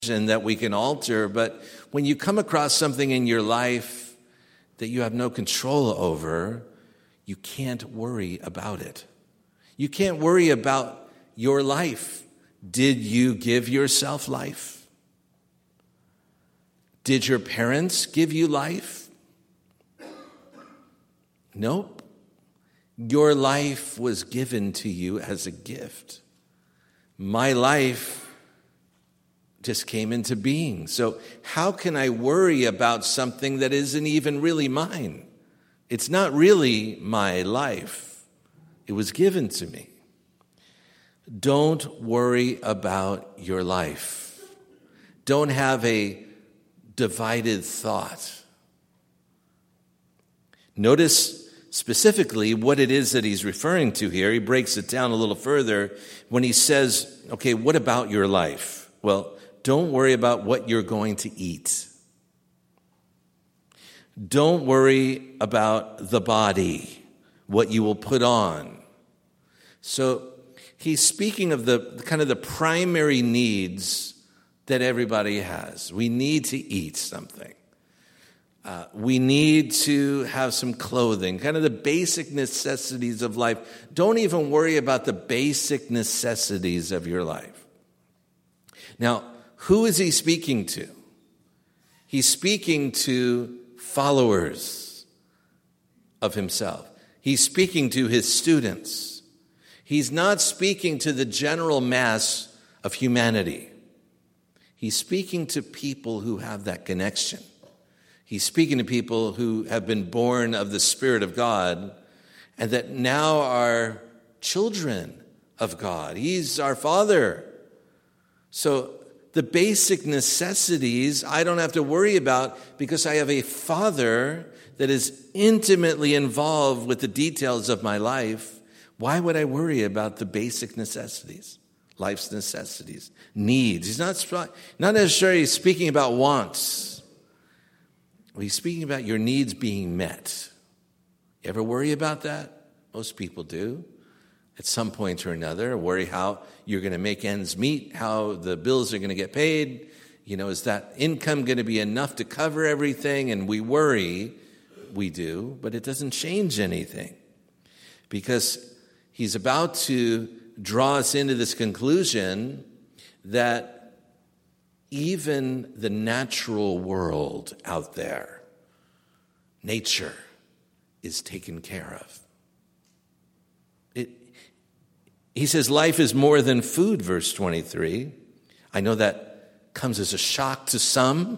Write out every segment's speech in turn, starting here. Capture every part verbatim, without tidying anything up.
that we can alter, but when you come across something in your life that you have no control over, you can't worry about it. You can't worry about your life. Did you give yourself life? Did your parents give you life? Nope. Your life was given to you as a gift. My life just came into being. So how can I worry about something that isn't even really mine? It's not really my life. It was given to me. Don't worry about your life. Don't have a divided thought. Notice specifically what it is that he's referring to here. He breaks it down a little further when he says, okay, what about your life? Well, don't worry about what you're going to eat. Don't worry about the body, what you will put on. So he's speaking of the kind of the primary needs that everybody has. We need to eat something. Uh, we need to have some clothing, kind of the basic necessities of life. Don't even worry about the basic necessities of your life. Now, who is he speaking to? He's speaking to followers of himself. He's speaking to his students. He's not speaking to the general mass of humanity. He's speaking to people who have that connection. He's speaking to people who have been born of the Spirit of God and that now are children of God. He's our Father. So the basic necessities I don't have to worry about because I have a Father that is intimately involved with the details of my life. Why would I worry about the basic necessities, life's necessities, needs? He's not, not necessarily speaking about wants. He's speaking about your needs being met. You ever worry about that? Most people do. At some point or another, worry how you're going to make ends meet, how the bills are going to get paid. You know, is that income going to be enough to cover everything? And we worry, we do, but it doesn't change anything. Because he's about to draw us into this conclusion that even the natural world out there, nature, is taken care of. It, he says life is more than food, verse twenty-three. I know that comes as a shock to some.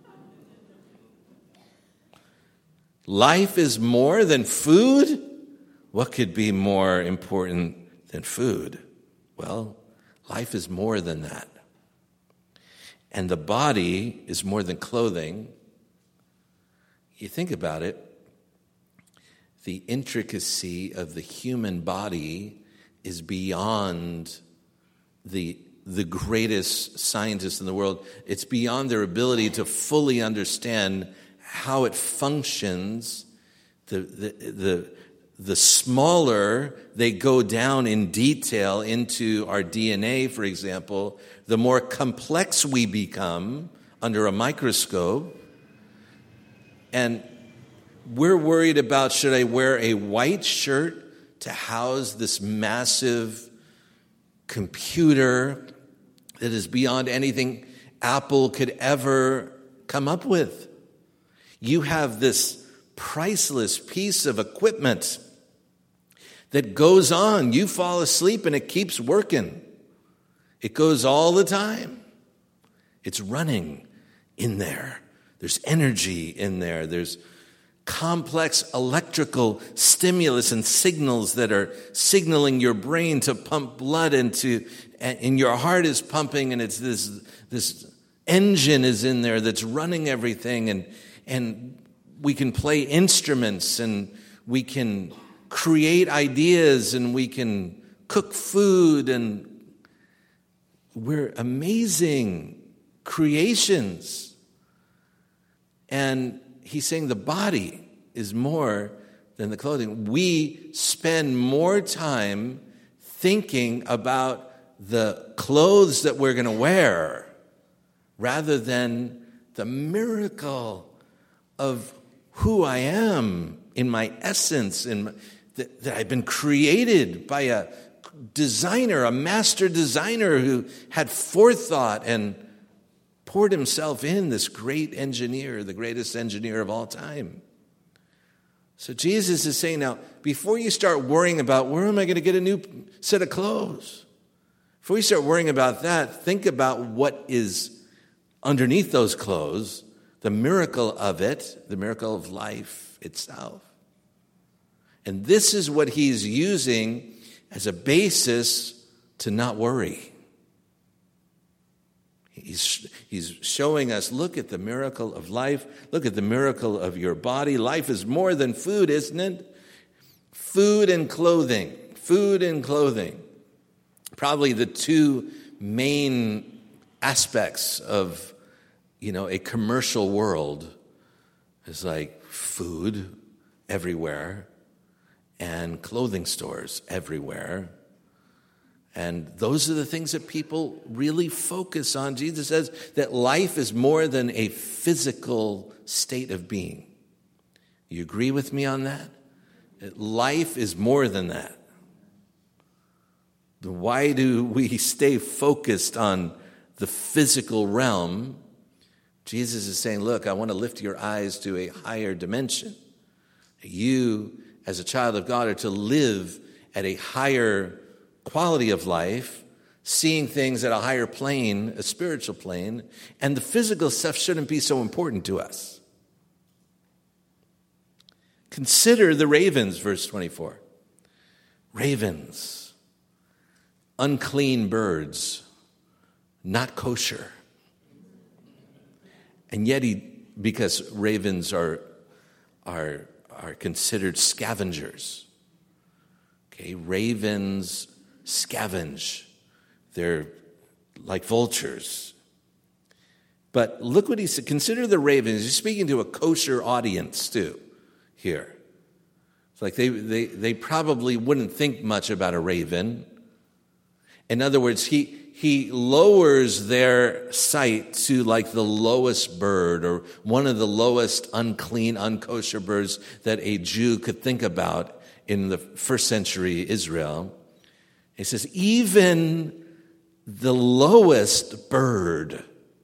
Life is more than food? What could be more important than food? Well, life is more than that. And the body is more than clothing. You think about it, the intricacy of the human body is beyond the, the greatest scientists in the world. It's beyond their ability to fully understand how it functions. The, the, the, the smaller they go down in detail into our D N A, for example, the more complex we become under a microscope. And we're worried about, should I wear a white shirt to house this massive computer that is beyond anything Apple could ever come up with? You have this priceless piece of equipment that goes on. You fall asleep and it keeps working. It goes all the time. It's running in there. There's energy in there. There's complex electrical stimulus and signals that are signaling your brain to pump blood into, and your heart is pumping, and it's this this engine is in there that's running everything, and and we can play instruments, and we can create ideas, and we can cook food, and we're amazing creations. And he's saying the body is more than the clothing. We spend more time thinking about the clothes that we're going to wear rather than the miracle of who I am in my essence, in my, that, that I've been created by a designer, a master designer who had forethought and poured himself in, this great engineer, the greatest engineer of all time. So Jesus is saying now, before you start worrying about where am I going to get a new set of clothes, before you start worrying about that, think about what is underneath those clothes, the miracle of it, the miracle of life itself. And this is what he's using as a basis to not worry. He's, he's showing us, look at the miracle of life. Look at the miracle of your body. Life is more than food, isn't it? Food and clothing. Food and clothing. Probably the two main aspects of, you know, a commercial world is like food everywhere and clothing stores everywhere. And those are the things that people really focus on. Jesus says that life is more than a physical state of being. You agree with me on that? That life is more than that. Why do we stay focused on the physical realm? Jesus is saying, look, I want to lift your eyes to a higher dimension. You, as a child of God, are to live at a higher quality of life, seeing things at a higher plane, a spiritual plane, and the physical stuff shouldn't be so important to us. Consider the ravens, verse twenty-four. Ravens, unclean birds, not kosher. And yet he, because ravens are, are, are considered scavengers. Okay, ravens scavenge. They're like vultures. But look what he said. Consider the ravens. He's speaking to a kosher audience too here. It's like they, they, they probably wouldn't think much about a raven. In other words, he, he lowers their sight to like the lowest bird or one of the lowest unclean, unkosher birds that a Jew could think about in the first century Israel. He says, even the lowest bird.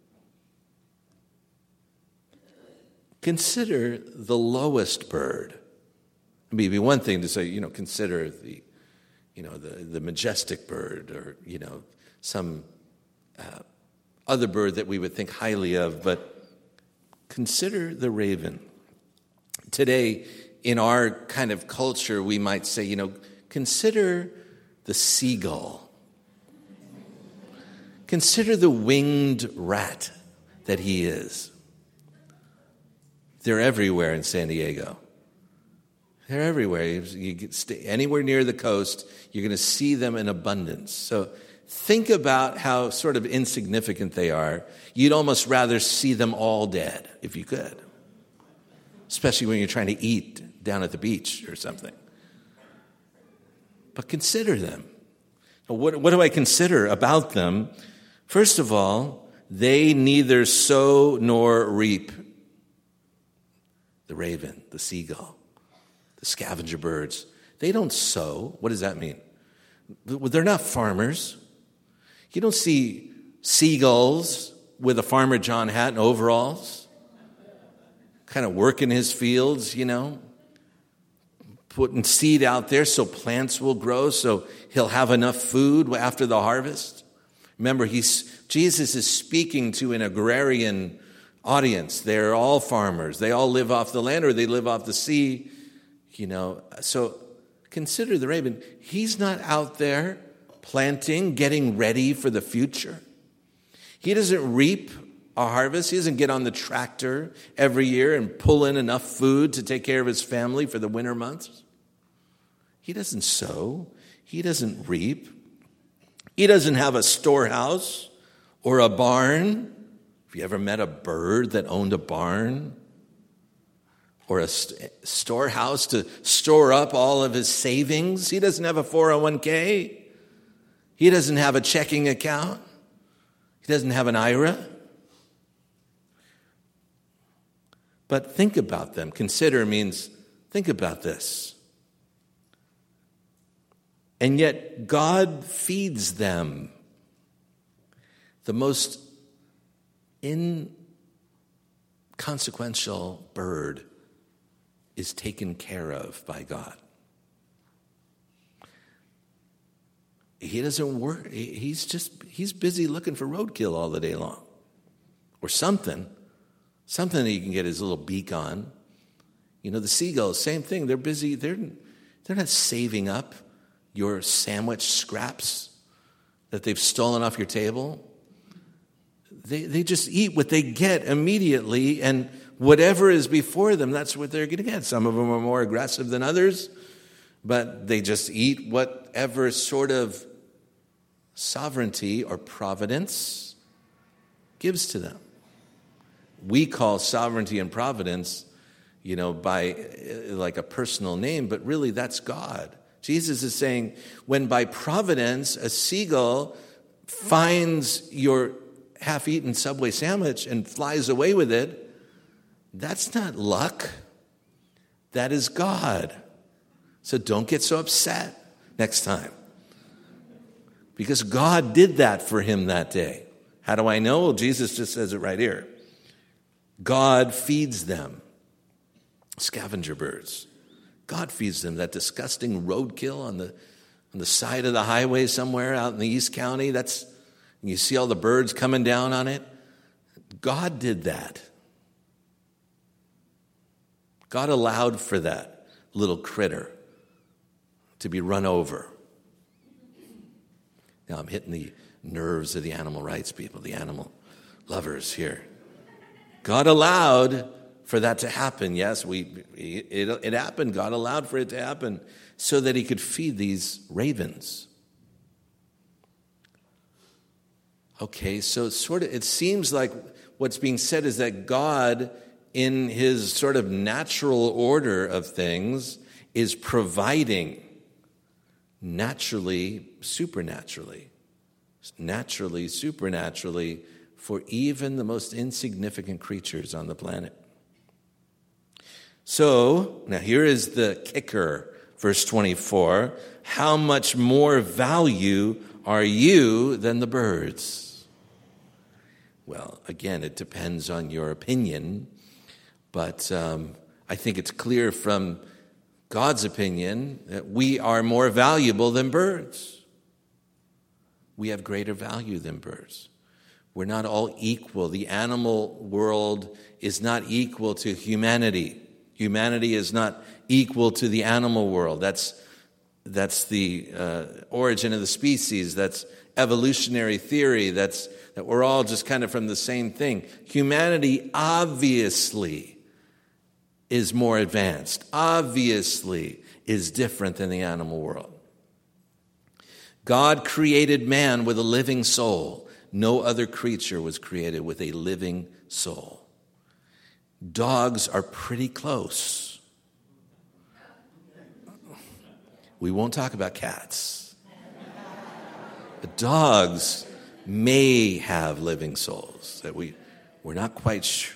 Consider the lowest bird. I mean, it'd be one thing to say, you know, consider the, you know, the, the majestic bird or, you know, some uh, other bird that we would think highly of, but consider the raven. Today, in our kind of culture, we might say, you know, consider the seagull. Consider the winged rat that he is. They're everywhere in San Diego. They're everywhere. You get stay anywhere near the coast, you're going to see them in abundance. So think about how sort of insignificant they are. You'd almost rather see them all dead if you could, especially when you're trying to eat down at the beach or something. But consider them. What, what do I consider about them? First of all, they neither sow nor reap. The raven, the seagull, the scavenger birds. They don't sow. What does that mean? They're not farmers. You don't see seagulls with a Farmer John hat and overalls, kind of working his fields, you know, putting seed out there so plants will grow, so he'll have enough food after the harvest. Remember, he's Jesus is speaking to an agrarian audience. They're all farmers. They all live off the land or they live off the sea, you know. So consider the raven. He's not out there planting, getting ready for the future. He doesn't reap a harvest. He doesn't get on the tractor every year and pull in enough food to take care of his family for the winter months. He doesn't sow. He doesn't reap. He doesn't have a storehouse or a barn. Have you ever met a bird that owned a barn or a st- storehouse to store up all of his savings? He doesn't have a four oh one k. He doesn't have a checking account. He doesn't have an I R A. but think about them. Consider means think about this. And yet God feeds them. The most inconsequential bird is taken care of by God. He doesn't work. He's just, he's busy looking for roadkill all the day long. Or something. Something that he can get his little beak on. You know, the seagulls, same thing. They're busy. They're, they're not saving up your sandwich scraps that they've stolen off your table. They, they just eat what they get immediately, and whatever is before them, that's what they're going to get. Some of them are more aggressive than others, but they just eat whatever sort of sovereignty or providence gives to them. We call sovereignty and providence, you know, by like a personal name, but really that's God. Jesus is saying, when by providence a seagull finds your half-eaten Subway sandwich and flies away with it, that's not luck. That is God. So don't get so upset next time. Because God did that for him that day. How do I know? Well, Jesus just says it right here. God feeds them. Scavenger birds. God feeds them. That disgusting roadkill on the on the side of the highway somewhere out in the East County. That's, and you see all the birds coming down on it. God did that. God allowed for that little critter to be run over. Now I'm hitting the nerves of the animal rights people, the animal lovers here. God allowed for that to happen. Yes, we it, it happened. God allowed for it to happen so that he could feed these ravens. Okay, so sort of it seems like what's being said is that God, in his sort of natural order of things, is providing naturally, supernaturally, naturally, supernaturally, for even the most insignificant creatures on the planet. So, now here is the kicker, verse twenty-four. How much more value are you than the birds? Well, again, it depends on your opinion, but um, I think it's clear from God's opinion that we are more valuable than birds. We have greater value than birds. We're not all equal. The animal world is not equal to humanity. Humanity is not equal to the animal world. That's, that's the uh, origin of the species. That's evolutionary theory. That's that we're all just kind of from the same thing. Humanity obviously is more advanced, obviously is different than the animal world. God created man with a living soul. No other creature was created with a living soul. Dogs are pretty close. We won't talk about cats. But dogs may have living souls that we, we're not quite sure.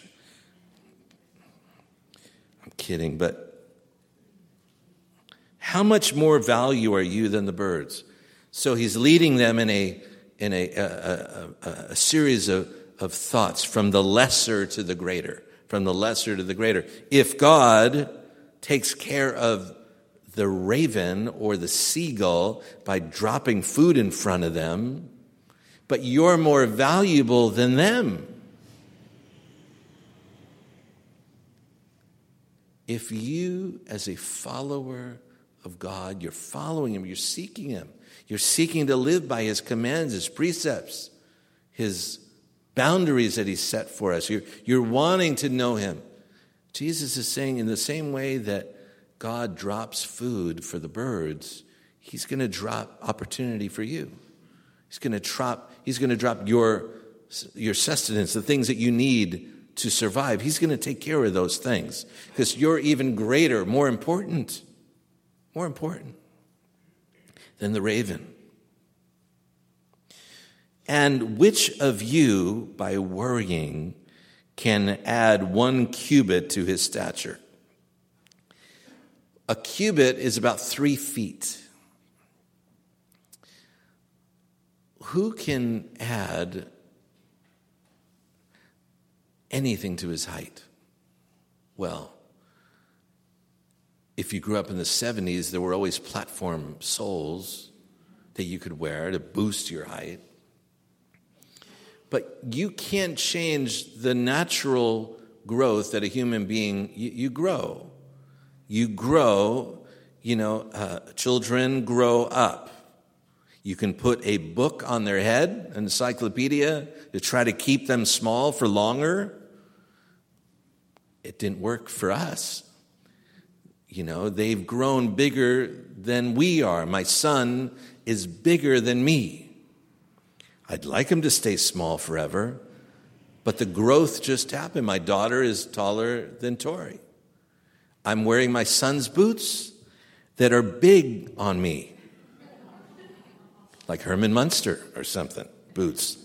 I'm kidding, but how much more value are you than the birds? So he's leading them in a in a, a, a, a series of, of thoughts from the lesser to the greater, from the lesser to the greater. If God takes care of the raven or the seagull by dropping food in front of them, but you're more valuable than them. If you, as a follower of God, you're following him, you're seeking him, you're seeking to live by his commands, his precepts, his boundaries that he set for us. You're, you're wanting to know him. Jesus is saying in the same way that God drops food for the birds, he's going to drop opportunity for you. He's going to drop, he's going to drop your, your sustenance, the things that you need to survive. He's going to take care of those things because you're even greater, more important, more important than the raven. And which of you, by worrying, can add one cubit to his stature. A cubit is about three feet. Who can add anything to his height? Well, if you grew up in the seventies, there were always platform soles that you could wear to boost your height. But you can't change the natural growth that a human being, you, you grow. You grow, you know, uh, children grow up. You can put a book on their head, an encyclopedia, to try to keep them small for longer. It didn't work for us. You know, they've grown bigger than we are. My son is bigger than me. I'd like him to stay small forever, but the growth just happened. My daughter is taller than Tori. I'm wearing my son's boots that are big on me, like Herman Munster or something, boots.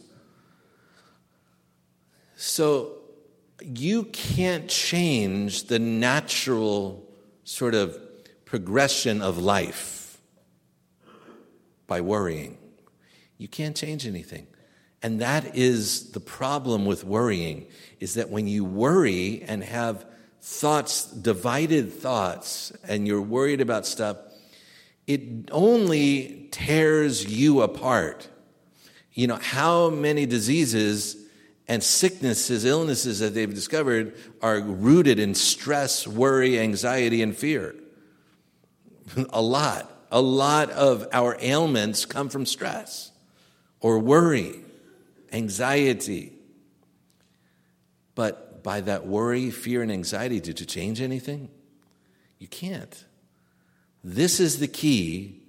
So you can't change the natural sort of progression of life by worrying. You can't change anything. And that is the problem with worrying, is that when you worry and have thoughts, divided thoughts, and you're worried about stuff, it only tears you apart. You know, how many diseases and sicknesses, illnesses that they've discovered are rooted in stress, worry, anxiety, and fear? A lot. A lot of our ailments come from stress or worry, anxiety. But by that worry, fear, and anxiety, did you change anything? You can't. This is the key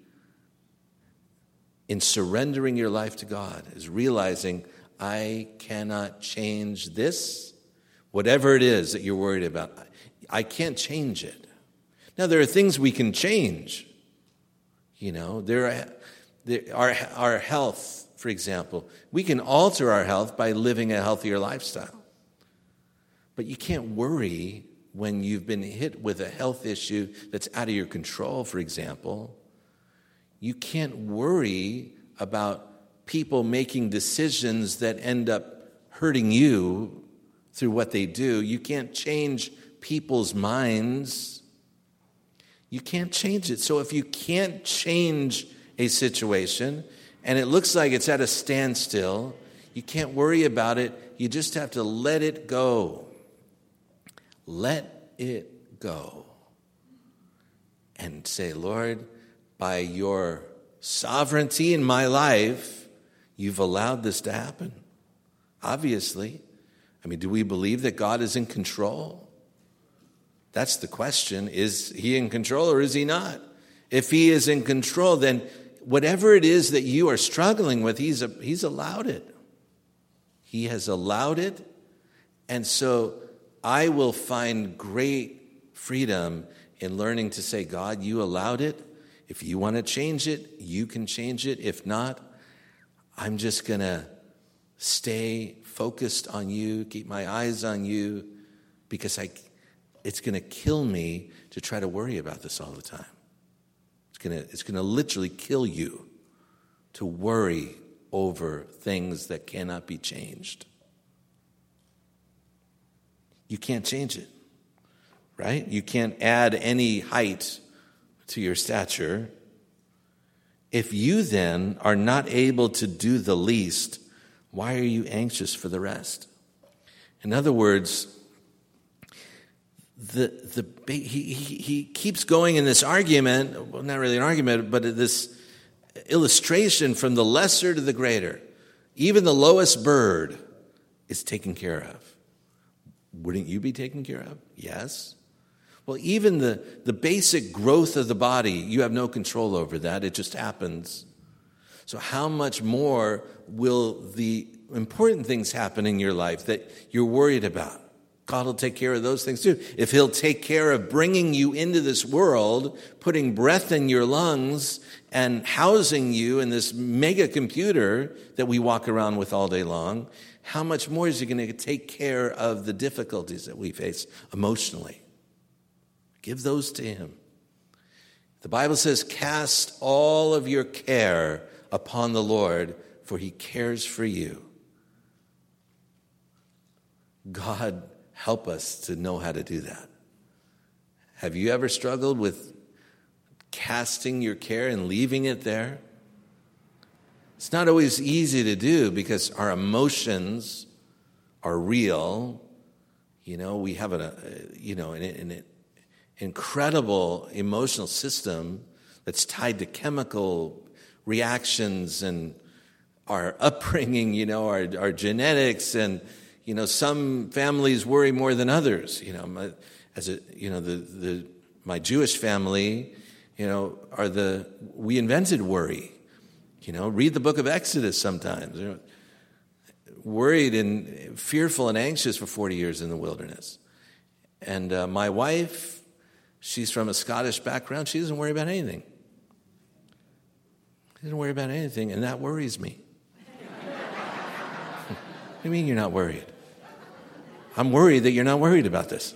in surrendering your life to God, is realizing I cannot change this, whatever it is that you're worried about. I can't change it. Now, there are things we can change. You know, there are, there, our, our health, for example. We can alter our health by living a healthier lifestyle. But you can't worry when you've been hit with a health issue that's out of your control, for example. You can't worry about people making decisions that end up hurting you through what they do. You can't change people's minds. You can't change it. So if you can't change a situation and it looks like it's at a standstill, you can't worry about it. You just have to let it go. Let it go. And say, Lord, by your sovereignty in my life, you've allowed this to happen. Obviously. I mean, do we believe that God is in control? That's the question. Is he in control or is he not? If he is in control, then whatever it is that you are struggling with, he's, a, he's allowed it. He has allowed it. And so I will find great freedom in learning to say, God, you allowed it. If you want to change it, you can change it. If not, I'm just going to stay focused on you, keep my eyes on you, because I, it's going to kill me to try to worry about this all the time. It's going to, it's going to literally kill you to worry over things that cannot be changed. You can't change it, right? You can't add any height to your stature. If you then are not able to do the least, why are you anxious for the rest? In other words, the the he he, he keeps going in this argument, well, not really an argument, but this illustration from the lesser to the greater. Even the lowest bird is taken care of. Wouldn't you be taken care of? Yes. Well, even the, the basic growth of the body, you have no control over that. It just happens. So how much more will the important things happen in your life that you're worried about? God will take care of those things too. If he'll take care of bringing you into this world, putting breath in your lungs, and housing you in this mega computer that we walk around with all day long, how much more is he going to take care of the difficulties that we face emotionally? Give those to him. The Bible says, cast all of your care upon the Lord, for he cares for you. God, help us to know how to do that. Have you ever struggled with casting your care and leaving it there? It's not always easy to do because our emotions are real. You know, we have a, you know, an, an incredible emotional system that's tied to chemical reactions and our upbringing, you know, our, our genetics, and, you know, some families worry more than others. You know, my, as a, you know, the, the, my Jewish family, you know, are the, we invented worry. You know, read the book of Exodus sometimes. You know, worried and fearful and anxious for forty years in the wilderness. And uh, my wife, she's from a Scottish background. She doesn't worry about anything. She doesn't worry about anything, and that worries me. What do you mean you're not worried? I'm worried that you're not worried about this.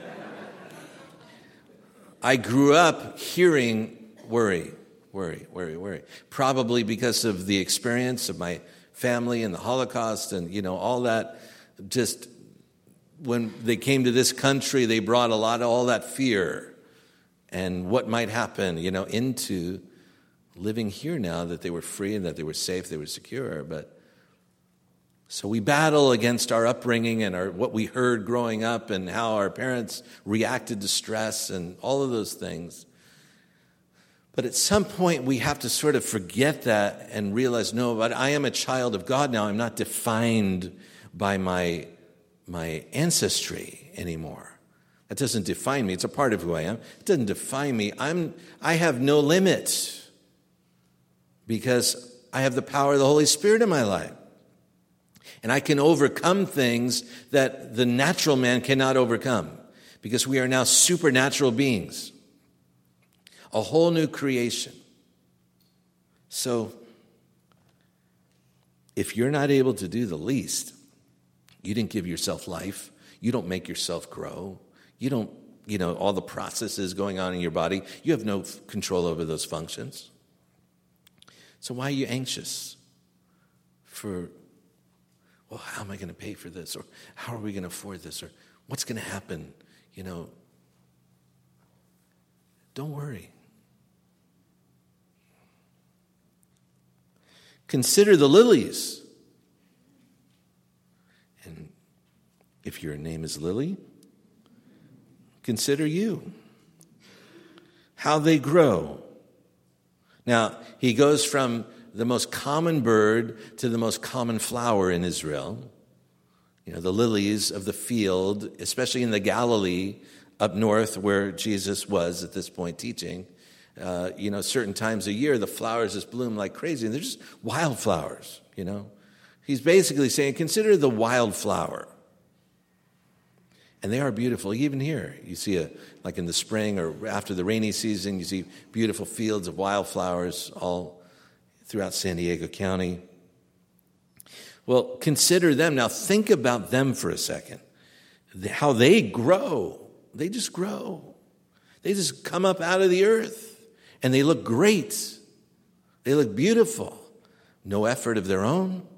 I grew up hearing worry. Worry, worry, worry. Probably because of the experience of my family and the Holocaust and, you know, all that. Just when they came to this country, they brought a lot of all that fear and what might happen, you know, into living here now that they were free and that they were safe, they were secure. But so we battle against our upbringing and our what we heard growing up and how our parents reacted to stress and all of those things. But at some point, we have to sort of forget that and realize, no, but I am a child of God now. I'm not defined by my, my ancestry anymore. That doesn't define me. It's a part of who I am. It doesn't define me. I'm, I have no limit because I have the power of the Holy Spirit in my life. And I can overcome things that the natural man cannot overcome because we are now supernatural beings. A whole new creation. So, if you're not able to do the least, you didn't give yourself life, you don't make yourself grow, you don't, you know, all the processes going on in your body, you have no f- control over those functions. So why are you anxious for, well, how am I going to pay for this? Or how are we going to afford this? Or what's going to happen? You know, don't worry. Consider the lilies. And if your name is Lily, consider you. How they grow. Now, he goes from the most common bird to the most common flower in Israel. You know, the lilies of the field, especially in the Galilee up north where Jesus was at this point teaching. Uh, you know, certain times a year, the flowers just bloom like crazy, and they're just wildflowers, you know. He's basically saying, consider the wildflower. And they are beautiful. Even here, you see, a like in the spring or after the rainy season, you see beautiful fields of wildflowers all throughout San Diego County. Well, consider them. Now, think about them for a second. How they grow. They just grow. They just come up out of the earth. And they look great. They look beautiful. No effort of their own.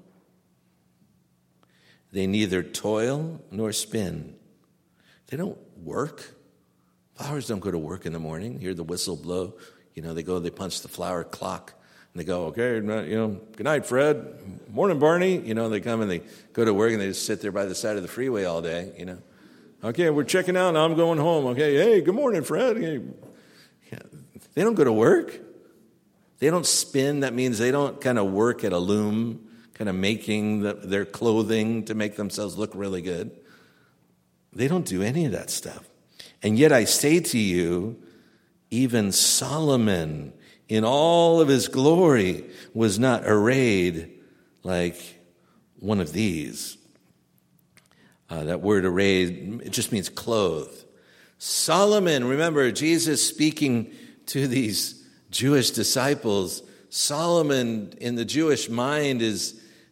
They neither toil nor spin. They don't work. Flowers don't go to work in the morning. Hear the whistle blow. You know, they go, they punch the flower clock. And they go, okay, you know, good night, Fred. Morning, Barney. You know, they come and they go to work and they just sit there by the side of the freeway all day, you know. Okay, we're checking out. Now I'm going home. Okay, hey, good morning, Fred. Hey. Yeah. They don't go to work. They don't spin. That means they don't kind of work at a loom, kind of making the, their clothing to make themselves look really good. They don't do any of that stuff. And yet I say to you, even Solomon, in all of his glory, was not arrayed like one of these. Uh, that word arrayed, it just means clothed. Solomon, remember, Jesus speaking to these Jewish disciples, Solomon in the Jewish mind is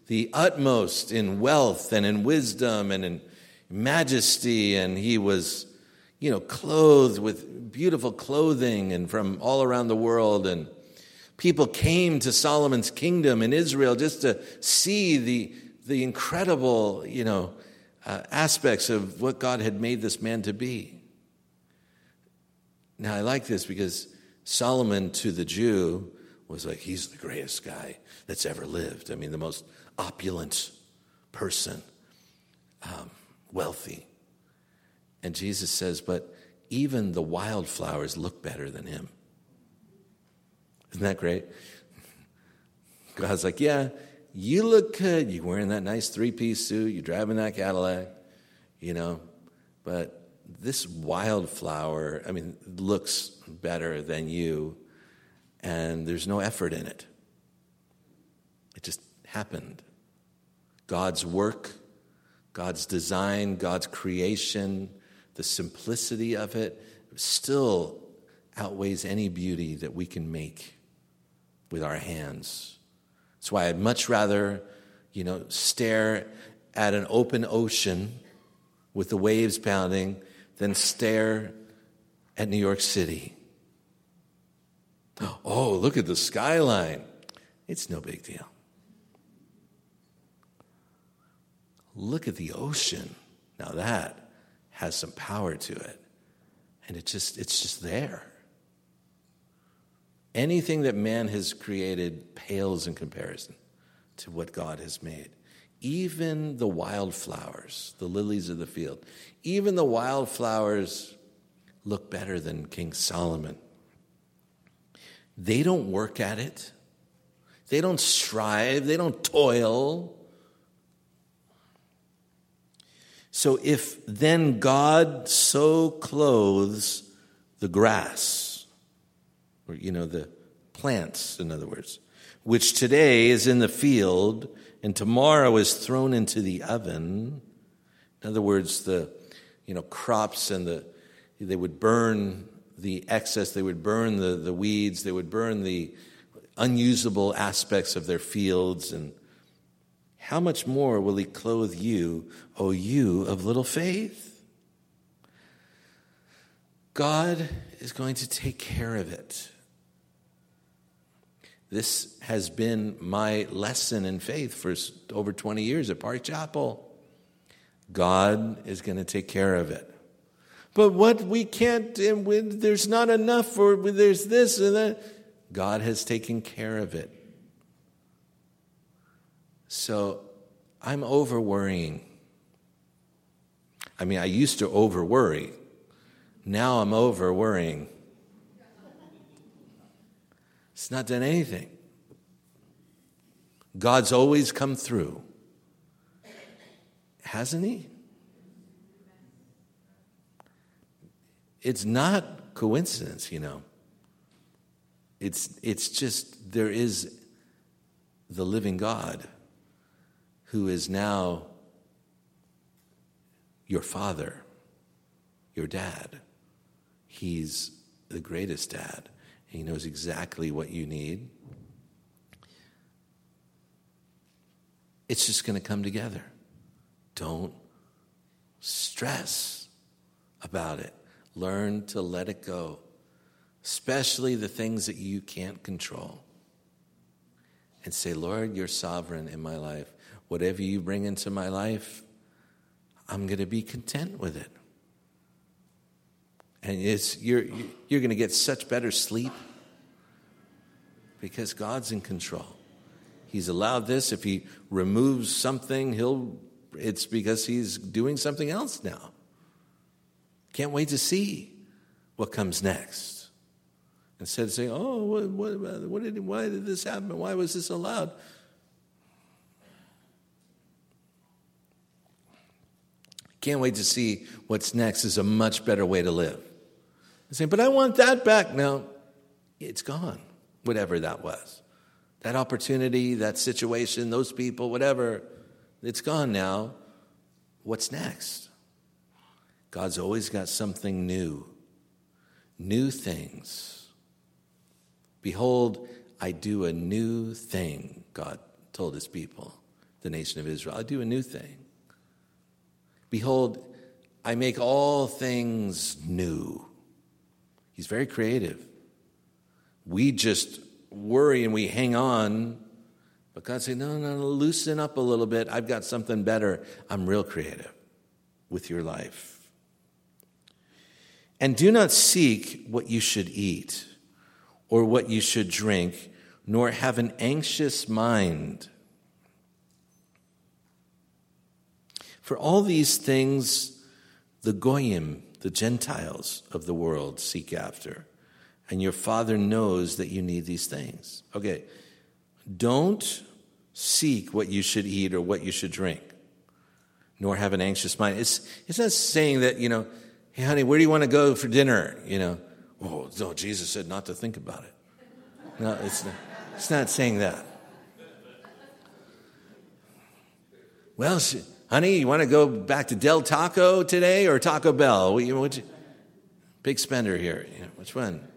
the utmost in wealth and in wisdom and in majesty, and he was, you know, clothed with beautiful clothing and from all around the world, and people came to Solomon's kingdom in Israel just to see the the incredible, you know, uh, aspects of what God had made this man to be. Now, I like this because Solomon to the Jew was like, he's the greatest guy that's ever lived. I mean, the most opulent person, um, wealthy. And Jesus says, but even the wildflowers look better than him. Isn't that great? God's like, yeah, you look good. You're wearing that nice three-piece suit. You're driving that Cadillac, you know. But this wildflower, I mean, looks better than you, and there's no effort in it. It just happened. God's work, God's design, God's creation, the simplicity of it still outweighs any beauty that we can make with our hands. That's why I'd much rather, you know, stare at an open ocean with the waves pounding than stare at New York City. Oh, look at the skyline. It's no big deal. Look at the ocean. Now that has some power to it. And it just it's just there. Anything that man has created pales in comparison to what God has made. Even the wildflowers, the lilies of the field, even the wildflowers look better than King Solomon. They don't work at it. They don't strive. They don't toil. So if then God so clothes the grass, or, you know, the plants, in other words, which today is in the field and tomorrow is thrown into the oven. In other words, the, you know, crops and the, they would burn the excess, they would burn the, the weeds, they would burn the unusable aspects of their fields. And how much more will he clothe you, O you of little faith? God is going to take care of it. This has been my lesson in faith for over twenty years at Park Chapel. God is going to take care of it. But what we can't, and when there's not enough, or there's this and that, God has taken care of it. So I'm over worrying. I mean, I used to over worry. Now I'm over worrying. It's not done anything. God's always come through. Hasn't he? It's not coincidence, you know. It's it's just there is the living God who is now your father, your dad. He's the greatest dad. He knows exactly what you need. It's just going to come together. Don't stress about it. Learn to let it go, especially the things that you can't control. And say, Lord, you're sovereign in my life. Whatever you bring into my life, I'm going to be content with it. And it's, you're, you're going to get such better sleep because God's in control. He's allowed this. If he removes something, he'll. It's because he's doing something else now. Can't wait to see what comes next. Instead of saying, oh, what, what, what did, why did this happen? Why was this allowed? Can't wait to see what's next is a much better way to live. I say, but I want that back. No, it's gone, whatever that was. That opportunity, that situation, those people, whatever, it's gone now. What's next? God's always got something new. New things. Behold, I do a new thing, God told his people. the nation of Israel. I'll do a new thing. Behold, I make all things new. He's very creative. We just worry and we hang on, but God said, no, no, no, loosen up a little bit. I've got something better. I'm real creative with your life. And do not seek what you should eat or what you should drink, nor have an anxious mind. For all these things, the Goyim, the Gentiles of the world, seek after. And your Father knows that you need these things. Okay, don't seek what you should eat or what you should drink, nor have an anxious mind. It's, it's not saying that, you know, hey, honey, where do you want to go for dinner? You know, oh, no, Jesus said not to think about it. No, it's not, it's not saying that. Well, honey, you want to go back to Del Taco today or Taco Bell? What, you, what you, big spender here. You know, which one?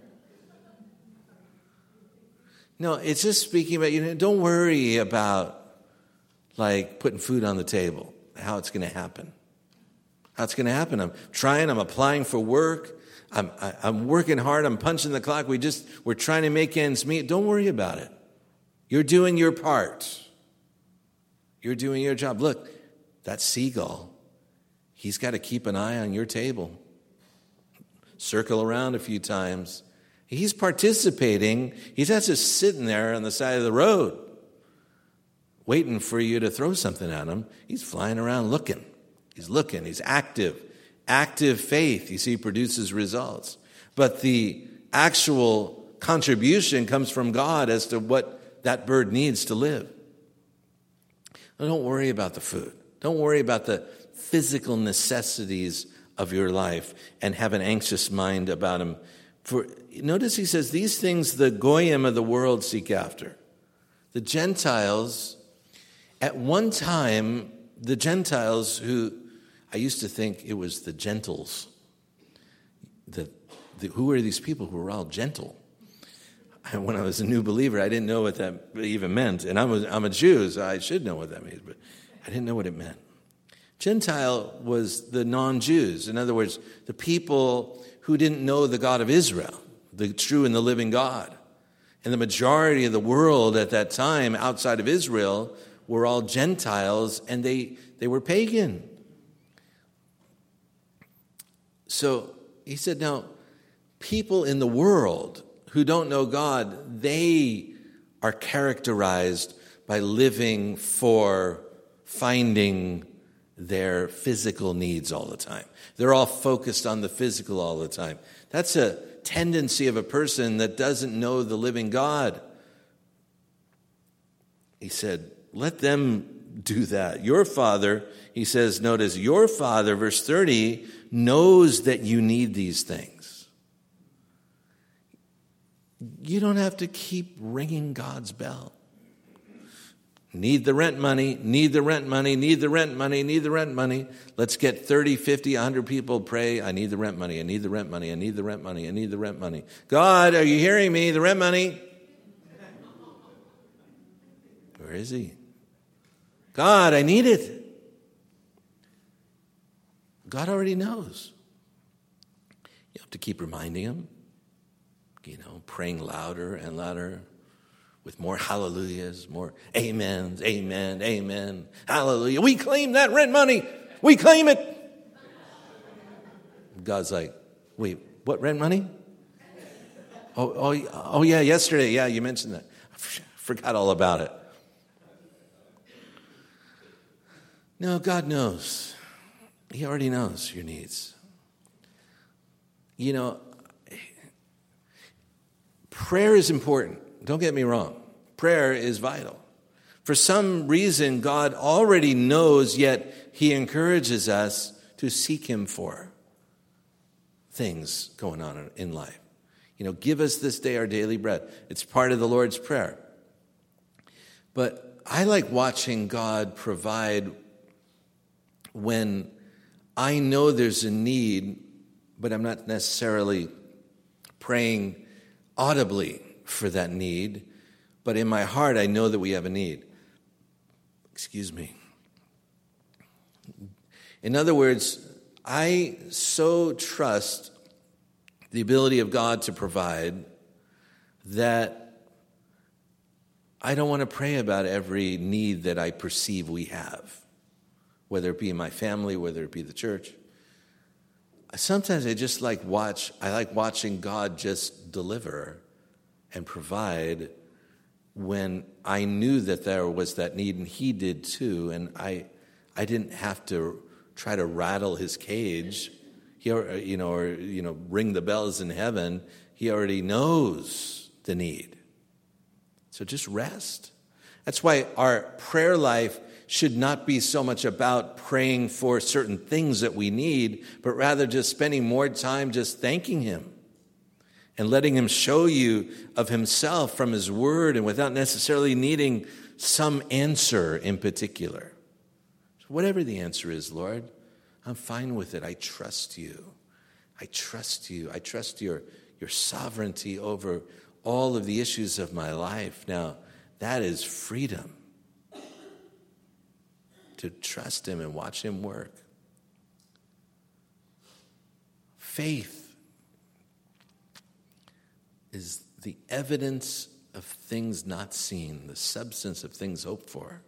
No, it's just speaking about, you know, don't worry about, like, putting food on the table, how it's going to happen. How it's going to happen. I'm trying, I'm applying for work, I'm, I, I'm working hard, I'm punching the clock, we just, we're trying to make ends meet. Don't worry about it. You're doing your part. You're doing your job. Look, that seagull, he's got to keep an eye on your table. Circle around a few times. He's participating. He's not just sitting there on the side of the road waiting for you to throw something at him. He's flying around looking. He's looking. He's active. Active faith, you see, produces results. But the actual contribution comes from God as to what that bird needs to live. Now, don't worry about the food. Don't worry about the physical necessities of your life and have an anxious mind about them. For notice he says, these things the Goyim of the world seek after. The Gentiles, at one time, the Gentiles who, I used to think it was the gentles. The, the, who are these people who were all gentle? When I was a new believer, I didn't know what that even meant. And I'm a, I'm a Jew, so I should know what that means, but I didn't know what it meant. Gentile was the non-Jews. In other words, the people who didn't know the God of Israel, the true and the living God. And the majority of the world at that time outside of Israel were all Gentiles, and they, they were pagan. So he said, now, people in the world who don't know God, they are characterized by living for finding their physical needs all the time. They're all focused on the physical all the time. That's a tendency of a person that doesn't know the living God. He said, let them do that. Your Father, he says, notice, your Father, verse thirty, knows that you need these things. You don't have to keep ringing God's bell. Need the rent money, need the rent money, need the rent money, need the rent money. Let's get thirty, fifty, one hundred people pray, I need the rent money, I need the rent money, I need the rent money, I need the rent money. God, are you hearing me? The rent money? Where is he? God, I need it. God already knows. You have to keep reminding him, you know, praying louder and louder. With more hallelujahs, more amens, amen, amen, hallelujah. We claim that rent money. We claim it. God's like, wait, what rent money? Oh, oh, oh yeah, yesterday. Yeah, you mentioned that. I forgot all about it. No, God knows. He already knows your needs. You know, prayer is important. Don't get me wrong. Prayer is vital. For some reason, God already knows, yet he encourages us to seek him for things going on in life. You know, give us this day our daily bread. It's part of the Lord's Prayer. But I like watching God provide when I know there's a need, but I'm not necessarily praying audibly for that need, but in my heart I know that we have a need. Excuse me. In other words, I so trust the ability of God to provide that I don't want to pray about every need that I perceive we have, whether it be in my family, whether it be the church. Sometimes I just like watch, I like watching God just deliver and provide when I knew that there was that need, and he did too, and I I didn't have to try to rattle his cage, he, you know, or you know, ring the bells in heaven. He already knows the need. So just rest. That's why our prayer life should not be so much about praying for certain things that we need, but rather just spending more time just thanking him and letting him show you of himself from his word, and without necessarily needing some answer in particular. So whatever the answer is, Lord, I'm fine with it. I trust you. I trust you. I trust your, your sovereignty over all of the issues of my life. Now, that is freedom. To trust him and watch him work. Faith is the evidence of things not seen, the substance of things hoped for.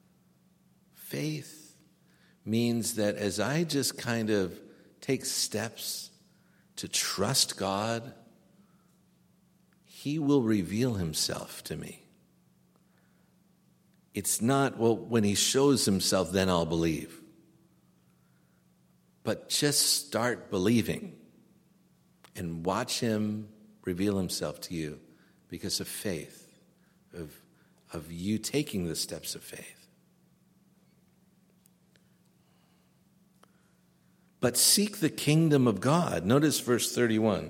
Faith means that as I just kind of take steps to trust God, he will reveal himself to me. It's not, well, when he shows himself, then I'll believe. But just start believing and watch him reveal himself to you because of faith, of, of you taking the steps of faith. But seek the kingdom of God. Notice verse thirty-one.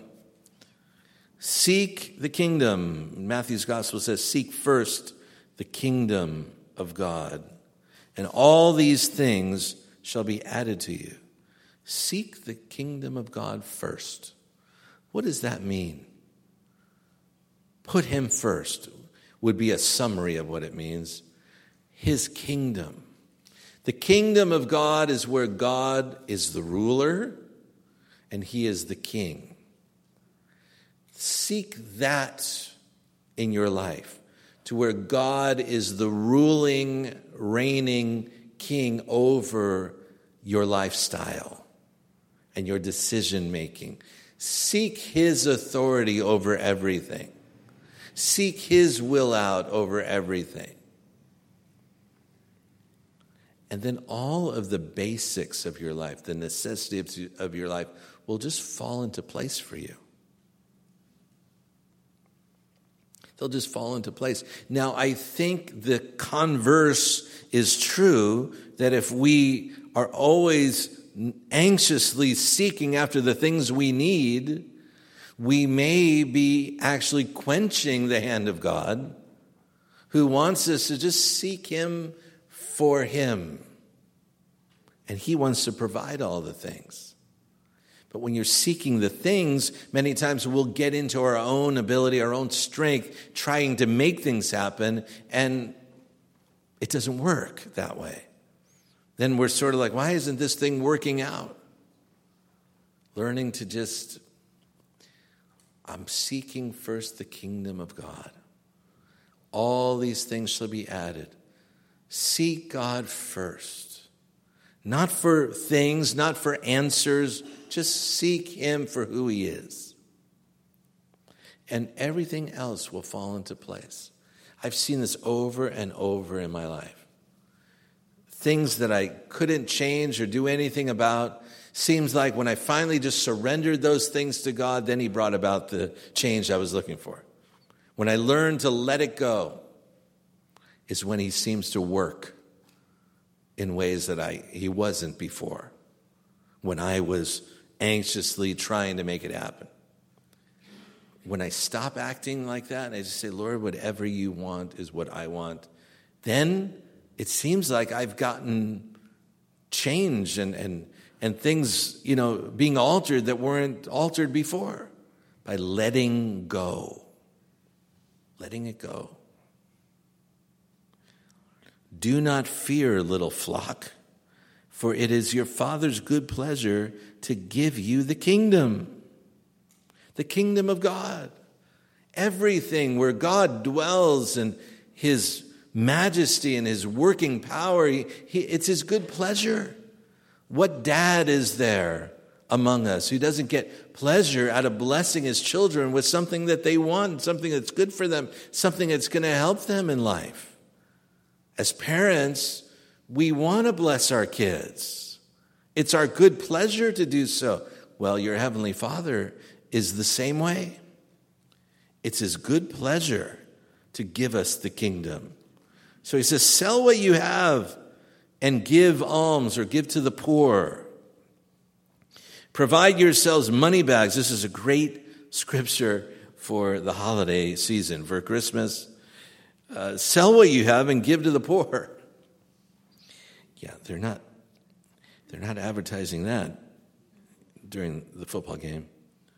Seek the kingdom. Matthew's gospel says, seek first the kingdom of God, and all these things shall be added to you. Seek the kingdom of God first. What does that mean? Put him first would be a summary of what it means. His kingdom. The kingdom of God is where God is the ruler and he is the king. Seek that in your life, to where God is the ruling, reigning king over your lifestyle and your decision making. Seek his authority over everything. Seek his will out over everything. And then all of the basics of your life, the necessities of your life, will just fall into place for you. They'll just fall into place. Now, I think the converse is true, that if we are always anxiously seeking after the things we need, we may be actually quenching the hand of God, who wants us to just seek him for him. And he wants to provide all the things. But when you're seeking the things, many times we'll get into our own ability, our own strength, trying to make things happen, and it doesn't work that way. Then we're sort of like, why isn't this thing working out? Learning to just, I'm seeking first the kingdom of God. All these things shall be added. Seek God first. Not for things, not for answers. Just seek him for who he is. And everything else will fall into place. I've seen this over and over in my life. Things that I couldn't change or do anything about. Seems like when I finally just surrendered those things to God, then he brought about the change I was looking for. When I learned to let it go is when he seems to work in ways that I he wasn't before, when I was anxiously trying to make it happen. When I stop acting like that, and I just say, Lord, whatever you want is what I want, then it seems like I've gotten change and, and, and things, you know, being altered that weren't altered before by letting go. Letting it go. Do not fear, little flock, for it is your Father's good pleasure to give you the kingdom, the kingdom of God. Everything where God dwells and his majesty and his working power, he, he, it's his good pleasure. What dad is there among us who doesn't get pleasure out of blessing his children with something that they want, something that's good for them, something that's going to help them in life? As parents, we want to bless our kids. It's our good pleasure to do so. Well, your Heavenly Father is the same way. It's his good pleasure to give us the kingdom. So he says, sell what you have and give alms or give to the poor. Provide yourselves money bags. This is a great scripture for the holiday season, for Christmas. Uh, sell what you have and give to the poor. Yeah, they're not, they're not advertising that during the football game.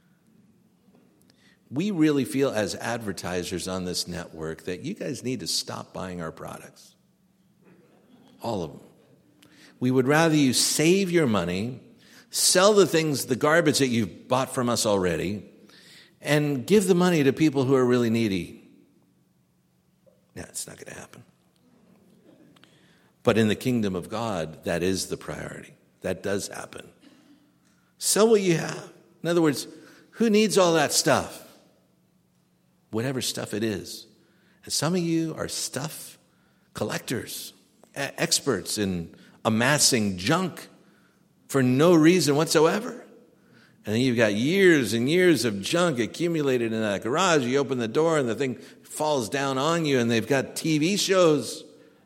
We really feel as advertisers on this network that you guys need to stop buying our products. All of them. We would rather you save your money, sell the things, the garbage that you've bought from us already, and give the money to people who are really needy. Yeah, it's not going to happen. But in the kingdom of God, that is the priority. That does happen. Sell what you have. In other words, who needs all that stuff? Whatever stuff it is. And some of you are stuff collectors, experts in amassing junk for no reason whatsoever. And then you've got years and years of junk accumulated in that garage. You open the door and the thing falls down on you, and they've got T V shows.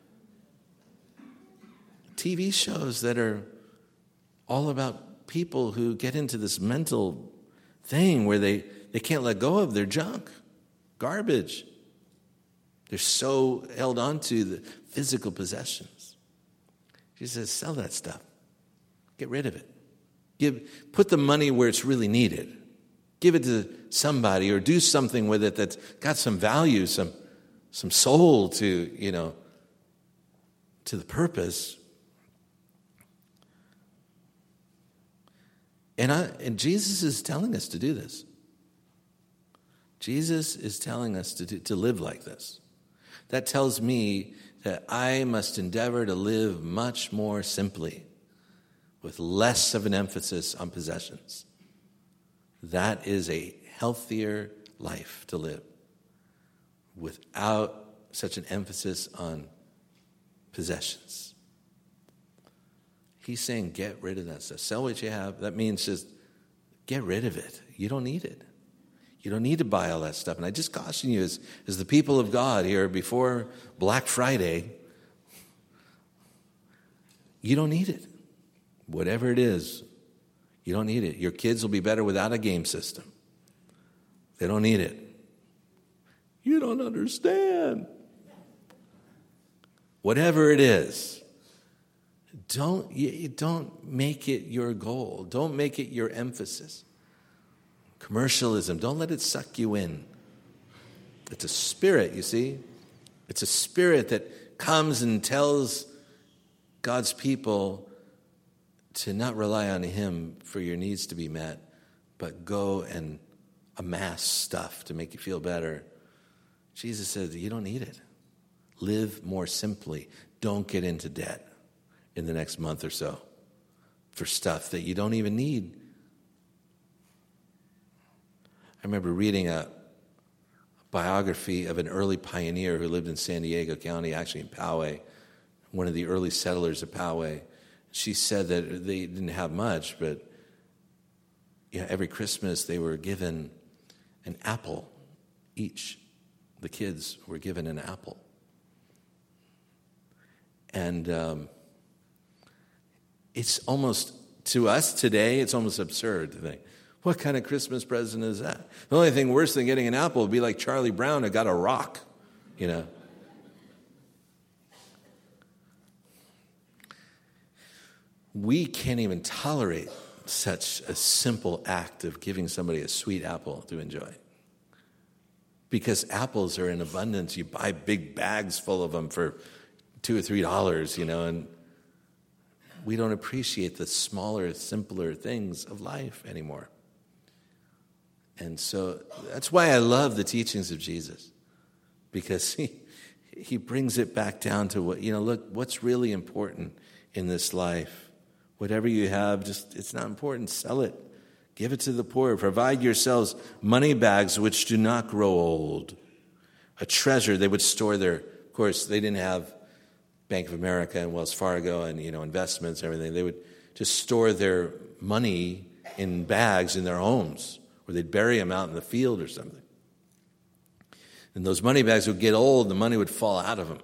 T V shows that are all about people who get into this mental thing where they, they can't let go of their junk. Garbage. They're so held on to the physical possessions. She says, sell that stuff. Get rid of it. Give, put the money where it's really needed. Give it to somebody or do something with it that's got some value, some, some soul to, you know, to the purpose. And, I, and Jesus is telling us to do this. Jesus is telling us to, do, to live like this. That tells me that I must endeavor to live much more simply, with less of an emphasis on possessions. That is a healthier life to live, without such an emphasis on possessions. He's saying, get rid of that stuff. Sell what you have. That means just get rid of it. You don't need it. You don't need to buy all that stuff. And I just caution you as, as the people of God here before Black Friday, you don't need it. Whatever it is, you don't need it. Your kids will be better without a game system. They don't need it. You don't understand. Whatever it is, don't, you, don't make it your goal. Don't make it your emphasis. Commercialism, don't let it suck you in. It's a spirit, you see. It's a spirit that comes and tells God's people to not rely on him for your needs to be met, but go and amass stuff to make you feel better. Jesus says, you don't need it. Live more simply. Don't get into debt in the next month or so for stuff that you don't even need. I remember reading a biography of an early pioneer who lived in San Diego County, actually in Poway, one of the early settlers of Poway. She said that they didn't have much, but you know, every Christmas they were given an apple each. The kids were given an apple. And um, it's almost, to us today, it's almost absurd to think, what kind of Christmas present is that? The only thing worse than getting an apple would be like Charlie Brown who got a rock, you know. We can't even tolerate such a simple act of giving somebody a sweet apple to enjoy. Because apples are in abundance. You buy big bags full of them for two or three dollars, you know, and we don't appreciate the smaller, simpler things of life anymore. And so that's why I love the teachings of Jesus, because he he brings it back down to what, you know, look, what's really important in this life. Whatever you have, just it's not important, sell it. Give it to the poor. Provide yourselves money bags which do not grow old. A treasure, they would store their, of course, they didn't have Bank of America and Wells Fargo and, you know, investments and everything. They would just store their money in bags in their homes, or they'd bury them out in the field or something. And those money bags would get old, the money would fall out of them.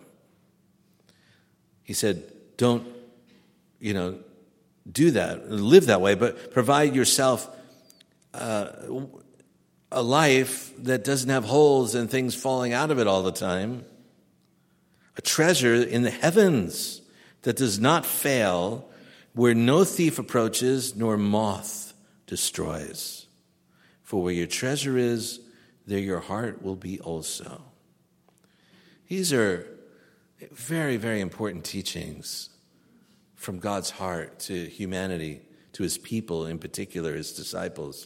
He said, don't, you know, do that, live that way, but provide yourself uh, a life that doesn't have holes and things falling out of it all the time. A treasure in the heavens that does not fail, where no thief approaches nor moth destroys. For where your treasure is, there your heart will be also. These are very, very important teachings from God's heart to humanity, to his people, in particular his disciples.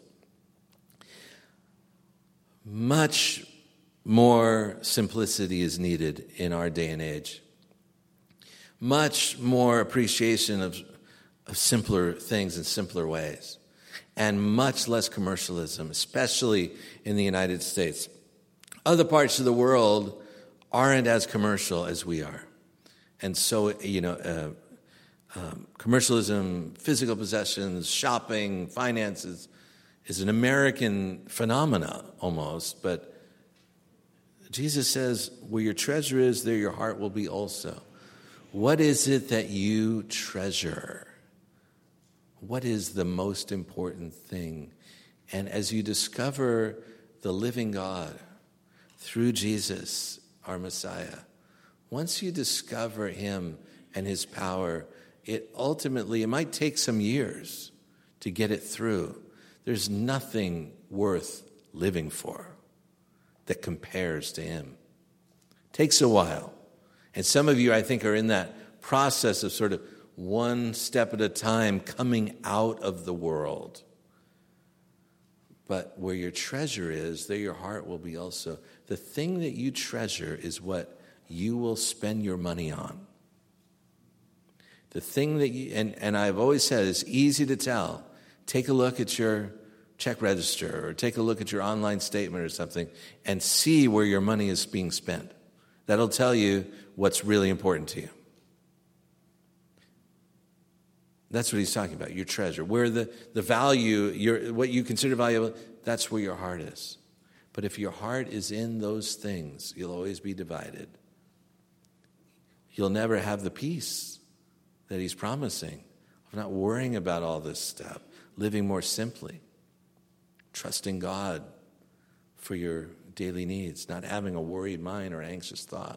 Much more simplicity is needed in our day and age. Much more appreciation of, of simpler things in simpler ways. And much less commercialism, especially in the United States. Other parts of the world aren't as commercial as we are. And so, you know, uh, um, commercialism, physical possessions, shopping, finances is an American phenomena almost. But Jesus says, where your treasure is, there your heart will be also. What is it that you treasure? What is the most important thing? And as you discover the living God through Jesus, our Messiah, once you discover him and his power, it ultimately, it might take some years to get it through. There's nothing worth living for that compares to him. It takes a while. And some of you, I think, are in that process of sort of one step at a time coming out of the world. But where your treasure is, there your heart will be also. The thing that you treasure is what you will spend your money on. The thing that you, and, and I've always said, it's easy to tell. Take a look at your check register or take a look at your online statement or something and see where your money is being spent. That'll tell you what's really important to you. That's what he's talking about, your treasure. Where the, the value, your, what you consider valuable, that's where your heart is. But if your heart is in those things, you'll always be divided. You'll never have the peace that he's promising of not worrying about all this stuff, living more simply, trusting God for your daily needs, not having a worried mind or anxious thought.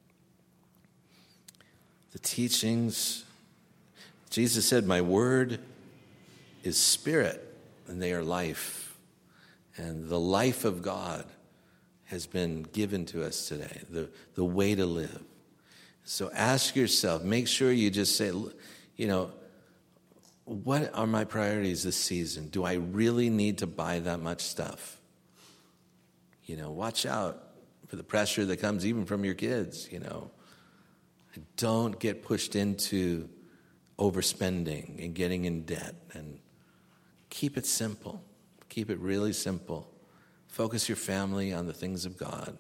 The teachings, Jesus said, my word is spirit, and they are life. And the life of God has been given to us today, the, the way to live. So ask yourself, make sure you just say, you know, what are my priorities this season? Do I really need to buy that much stuff? You know, watch out for the pressure that comes even from your kids, you know. Don't get pushed into overspending and getting in debt, and keep it simple. Keep it really simple. Focus your family on the things of God.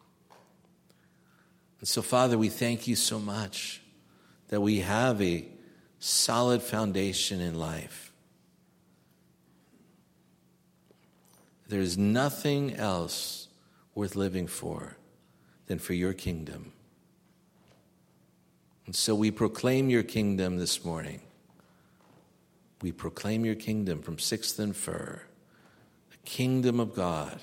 And so, Father, we thank you so much that we have a solid foundation in life. There's nothing else worth living for than for your kingdom. And so we proclaim your kingdom this morning. We proclaim your kingdom from Sixth and Fir, the kingdom of God.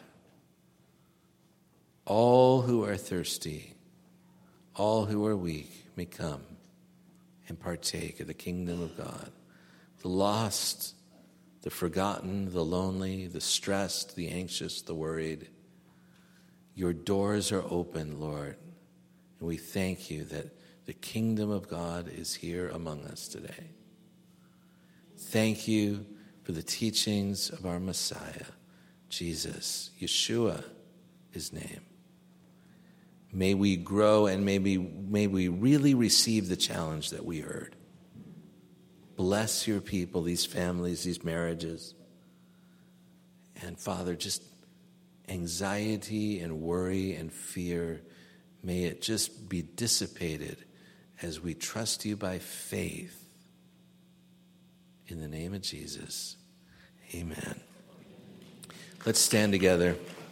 All who are thirsty, all who are weak may come and partake of the kingdom of God. The lost, the forgotten, the lonely, the stressed, the anxious, the worried. Your doors are open, Lord. And we thank you that The kingdom of God is here among us today. Thank you for the teachings of our Messiah, Jesus, Yeshua, his name. May we grow and may we, may we really receive the challenge that we heard. Bless your people, these families, these marriages. And Father, just anxiety and worry and fear, may it just be dissipated as we trust you by faith. In the name of Jesus, amen. Let's stand together.